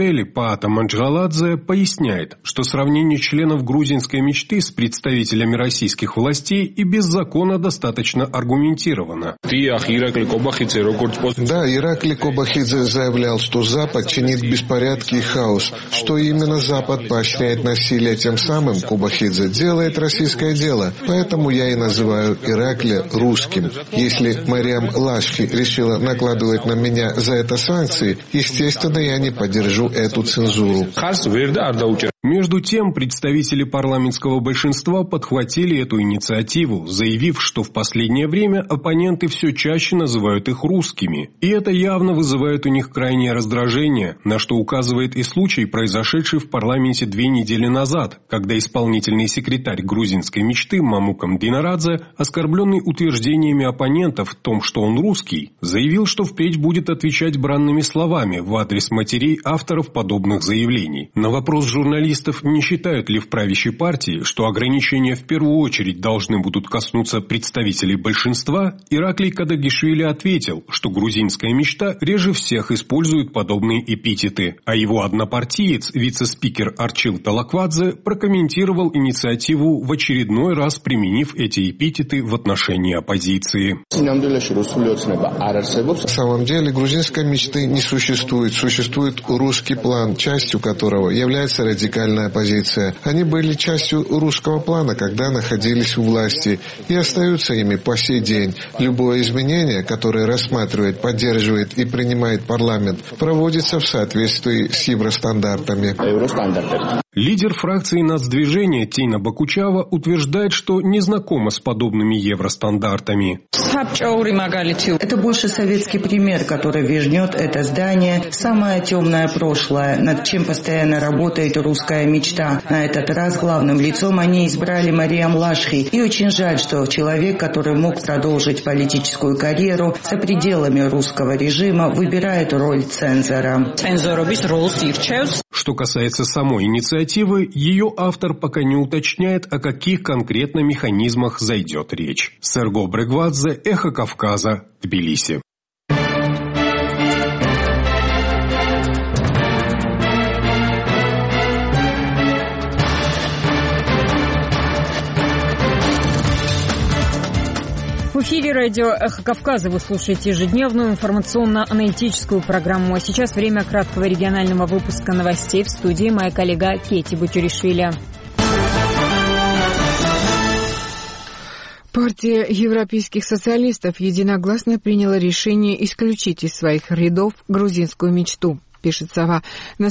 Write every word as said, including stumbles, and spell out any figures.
Эрдебели Паата Манджгаладзе поясняет, что сравнение членов грузинской мечты с представителями российских властей и без закона достаточно аргументировано. Да, Ираклий Кобахидзе заявлял, что Запад чинит беспорядки и хаос, что именно Запад поощряет насилие, тем самым Кобахидзе делает российское дело. Поэтому я и называю Ираклия русским. Если Мариам Лашхи решила накладывать на меня за это санкции, естественно, я не поддержу эту цензуру. Между тем, представители парламентского большинства подхватили эту инициативу, заявив, что в последнее время оппоненты все чаще называют их русскими. И это явно вызывает у них крайнее раздражение, на что указывает и случай, произошедший в парламенте две недели назад, когда исполнительный секретарь грузинской мечты Мамукам Динарадзе, оскорбленный утверждениями оппонентов в том, что он русский, заявил, что впредь будет отвечать бранными словами в адрес матерей авторов подобных заявлений. На вопрос журналистов, не считают ли в правящей партии, что ограничения в первую очередь должны будут коснуться представителей большинства, Ираклий Кадагишвили ответил, что грузинская мечта реже всех использует подобные эпитеты, а его однопартиец, вице-спикер Арчил Талаквадзе, прокомментировал инициативу, в очередной раз применив эти эпитеты в отношении оппозиции. На самом деле грузинской мечты не существует. Существует русский план, частью которого является радикальная оппозиция. Они были частью русского плана, когда находились у власти, и остаются ими по сей день. Любое изменение, которое рассматривает, поддерживает и принимает парламент, проводится в соответствии с евростандартами. Лидер фракции нацдвижения Тина Бакучава утверждает, что не знакома с подобными евростандартами. Это больше советский пример, который вернет это здание в самое темное прошлое, над чем постоянно работает русская мечта. На этот раз главным лицом они избрали Мариам Лашхи. И очень жаль, что человек, который мог продолжить политическую карьеру за пределами русского режима, выбирает роль цензора. Что касается самой инициативы, ее автор пока не уточняет, о каких конкретно механизмах зайдет речь. Серго Брегвадзе, Эхо Кавказа, Тбилиси. В эфире радио «Эхо Кавказа» вы слушаете ежедневную информационно-аналитическую программу. А сейчас время краткого регионального выпуска новостей. В студии моя коллега Кети Бутюришвили. Партия европейских социалистов единогласно приняла решение исключить из своих рядов грузинскую мечту, пишет «Сова».